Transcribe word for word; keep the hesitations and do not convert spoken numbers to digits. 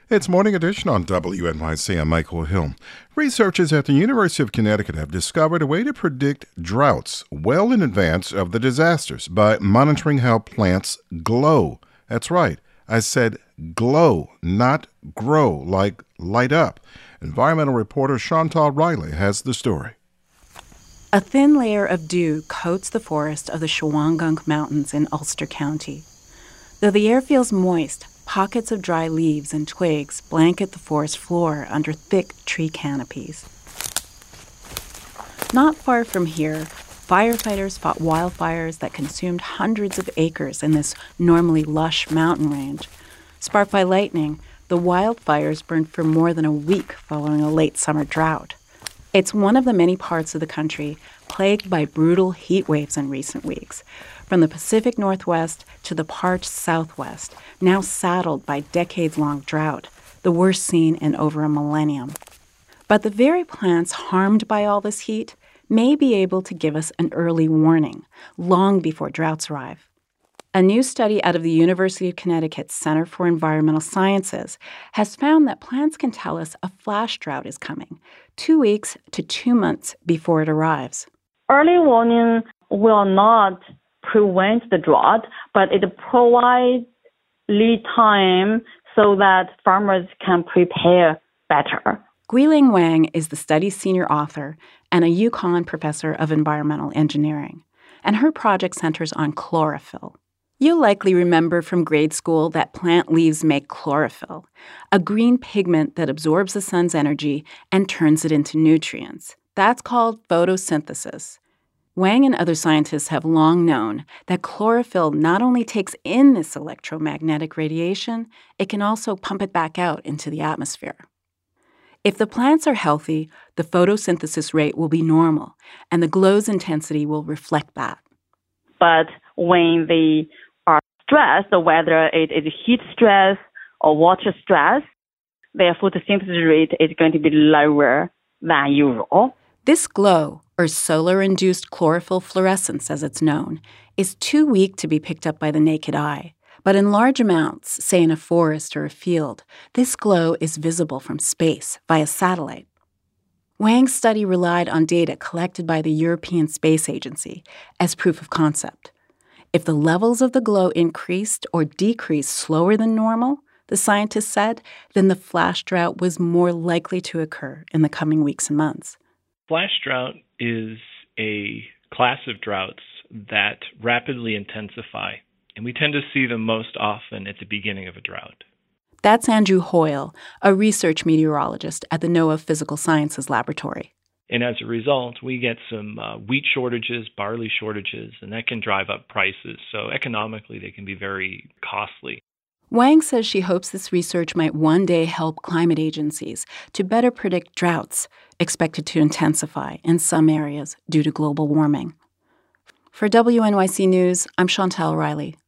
It's Morning Edition on W N Y C. I'm Michael Hill. Researchers at the University of Connecticut have discovered a way to predict droughts well in advance of the disasters by monitoring how plants glow. That's right. I said glow, not grow, like light up. Environmental reporter Chantal Riley has the story. A thin layer of dew coats the forest of the Shawangunk Mountains in Ulster County. Though the air feels moist, pockets of dry leaves and twigs blanket the forest floor under thick tree canopies. Not far from here, firefighters fought wildfires that consumed hundreds of acres in this normally lush mountain range. Sparked by lightning, the wildfires burned for more than a week following a late summer drought. It's one of the many parts of the country plagued by brutal heat waves in recent weeks, from the Pacific Northwest to the parched Southwest, now saddled by decades-long drought, the worst seen in over a millennium. But the very plants harmed by all this heat may be able to give us an early warning, long before droughts arrive. A new study out of the University of Connecticut's Center for Environmental Sciences has found that plants can tell us a flash drought is coming, two weeks to two months before it arrives. Early warning will not prevent the drought, but it provides lead time so that farmers can prepare better. Guiling Wang is the study's senior author and a UConn professor of environmental engineering, and her project centers on chlorophyll. You'll likely remember from grade school that plant leaves make chlorophyll, a green pigment that absorbs the sun's energy and turns it into nutrients. That's called photosynthesis. Wang and other scientists have long known that chlorophyll not only takes in this electromagnetic radiation, it can also pump it back out into the atmosphere. If the plants are healthy, the photosynthesis rate will be normal, and the glow's intensity will reflect that. But when they are stressed, whether it is heat stress or water stress, their photosynthesis rate is going to be lower than usual. This glow, or solar-induced chlorophyll fluorescence as it's known, is too weak to be picked up by the naked eye. But in large amounts, say in a forest or a field, this glow is visible from space via satellite. Wang's study relied on data collected by the European Space Agency as proof of concept. If the levels of the glow increased or decreased slower than normal, the scientists said, then the flash drought was more likely to occur in the coming weeks and months. Flash drought is a class of droughts that rapidly intensify, and we tend to see them most often at the beginning of a drought. That's Andrew Hoyle, a research meteorologist at the NOAA Physical Sciences Laboratory. And as a result, we get some uh, wheat shortages, barley shortages, and that can drive up prices. So economically, they can be very costly. Wang says she hopes this research might one day help climate agencies to better predict droughts expected to intensify in some areas due to global warming. For W N Y C News, I'm Chantal Riley.